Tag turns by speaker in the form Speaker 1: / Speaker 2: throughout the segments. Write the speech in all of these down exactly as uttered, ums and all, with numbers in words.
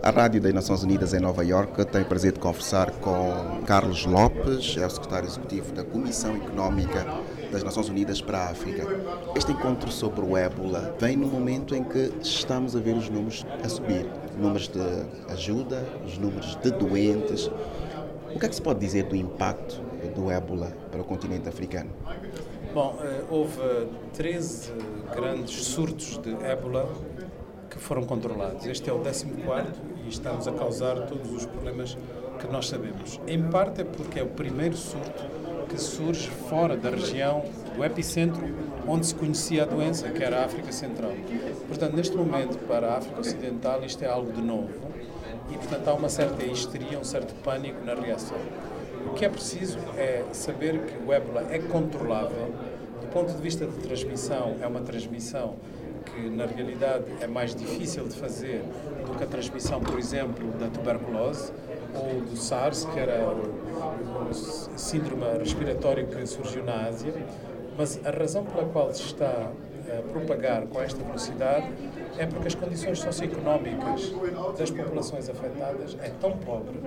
Speaker 1: A Rádio das Nações Unidas em Nova Iorque tem o prazer de conversar com Carlos Lopes, é o secretário executivo da Comissão Económica das Nações Unidas para a África. Este encontro sobre o ébola vem no momento em que estamos a ver os números a subir, números de ajuda, os números de doentes. O que é que se pode dizer do impacto do ébola para o continente africano?
Speaker 2: Bom, houve treze grandes surtos de ébola que foram controlados. Este é o décimo quarto e estamos a causar todos os problemas que nós sabemos. Em parte é porque é o primeiro surto que surge fora da região do epicentro onde se conhecia a doença, que era a África Central. Portanto, neste momento, para a África Ocidental, isto é algo de novo e, portanto, há uma certa histeria, um certo pânico na reação. O que é preciso é saber que o ébola é controlável. Do ponto de vista de transmissão, é uma transmissão que na realidade é mais difícil de fazer do que a transmissão, por exemplo, da tuberculose ou do SARS, que era o, o síndrome respiratório que surgiu na Ásia, mas a razão pela qual se está a propagar com esta velocidade é porque as condições socioeconómicas das populações afetadas é tão pobre,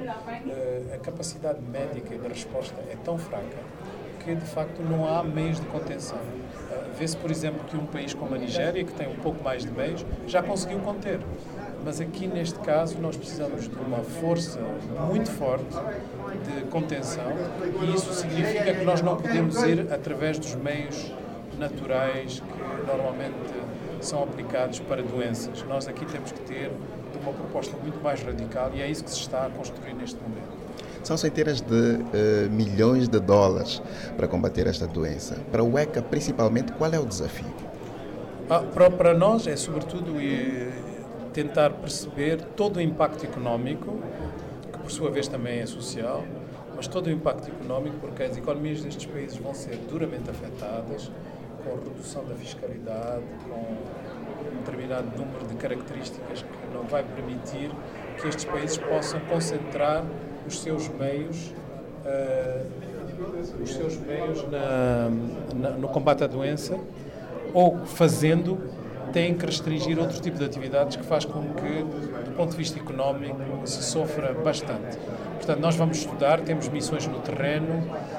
Speaker 2: a capacidade médica e de resposta é tão fraca, que de facto não há meios de contenção. Vê-se, por exemplo, que um país como a Nigéria, que tem um pouco mais de meios, já conseguiu conter. Mas aqui, neste caso, nós precisamos de uma força muito forte de contenção e isso significa que nós não podemos ir através dos meios naturais que normalmente são aplicados para doenças. Nós aqui temos que ter uma proposta muito mais radical e é isso que se está a construir neste momento.
Speaker 1: São centenas de uh, milhões de dólares para combater esta doença. Para o ECA, principalmente, qual é o desafio?
Speaker 2: Ah, para, para nós é, sobretudo, e, tentar perceber todo o impacto económico, que por sua vez também é social, mas todo o impacto económico, porque as economias destes países vão ser duramente afetadas, com a redução da fiscalidade, com um determinado número de características que não vai permitir que estes países possam concentrar os seus meios, uh, os seus meios na, na, no combate à doença, ou fazendo, têm que restringir outro tipo de atividades que faz com que, do ponto de vista económico, se sofra bastante. Portanto, nós vamos estudar, temos missões no terreno,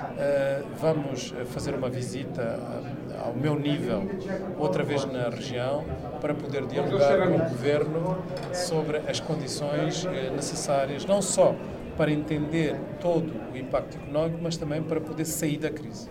Speaker 2: uh, vamos fazer uma visita ao meu nível, outra vez na região, para poder dialogar com o Governo sobre as condições uh, necessárias, não só para entender todo o impacto económico, mas também para poder sair da crise.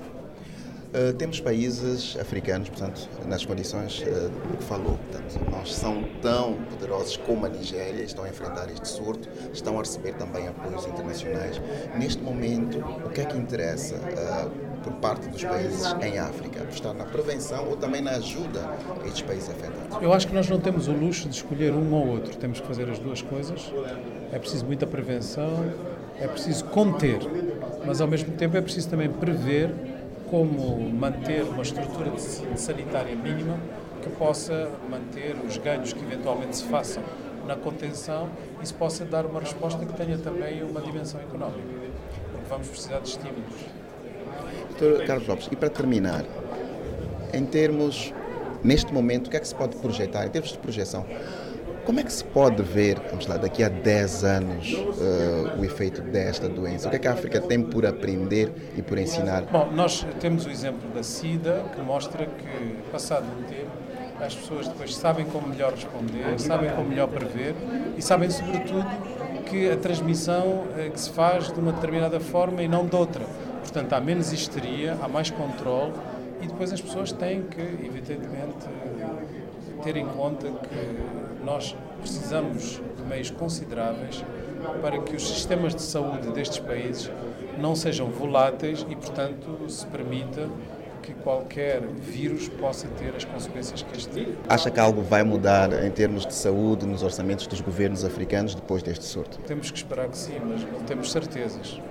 Speaker 1: Uh, temos países africanos, portanto, nas condições uh, que falou, portanto, não são tão poderosos como a Nigéria, estão a enfrentar este surto, estão a receber também apoios internacionais. Neste momento, o que é que interessa uh, por parte dos países em África? Estar na prevenção ou também na ajuda a estes países afetados?
Speaker 2: Eu acho que nós não temos o luxo de escolher um ou outro, temos que fazer as duas coisas. É preciso muita prevenção, é preciso conter, mas ao mesmo tempo é preciso também prever como manter uma estrutura de sanitária mínima que possa manter os ganhos que eventualmente se façam na contenção e se possa dar uma resposta que tenha também uma dimensão económica, porque vamos precisar de estímulos.
Speaker 1: doutor Carlos Lopes, e para terminar, em termos, neste momento, o que é que se pode projetar, em termos de projeção? Como é que se pode ver, vamos lá, daqui a dez anos, uh, o efeito desta doença? O que é que a África tem por aprender e por ensinar?
Speaker 2: Bom, nós temos o exemplo da SIDA, que mostra que, passado um tempo, as pessoas depois sabem como melhor responder, sabem como melhor prever e sabem, sobretudo, que a transmissão uh, que se faz de uma determinada forma e não de outra. Portanto, há menos histeria, há mais controle e depois as pessoas têm que, evidentemente, ter em conta que nós precisamos de meios consideráveis para que os sistemas de saúde destes países não sejam voláteis e, portanto, se permita que qualquer vírus possa ter as consequências que este tem.
Speaker 1: Acha que algo vai mudar em termos de saúde nos orçamentos dos governos africanos depois deste surto?
Speaker 2: Temos que esperar que sim, mas não temos certezas.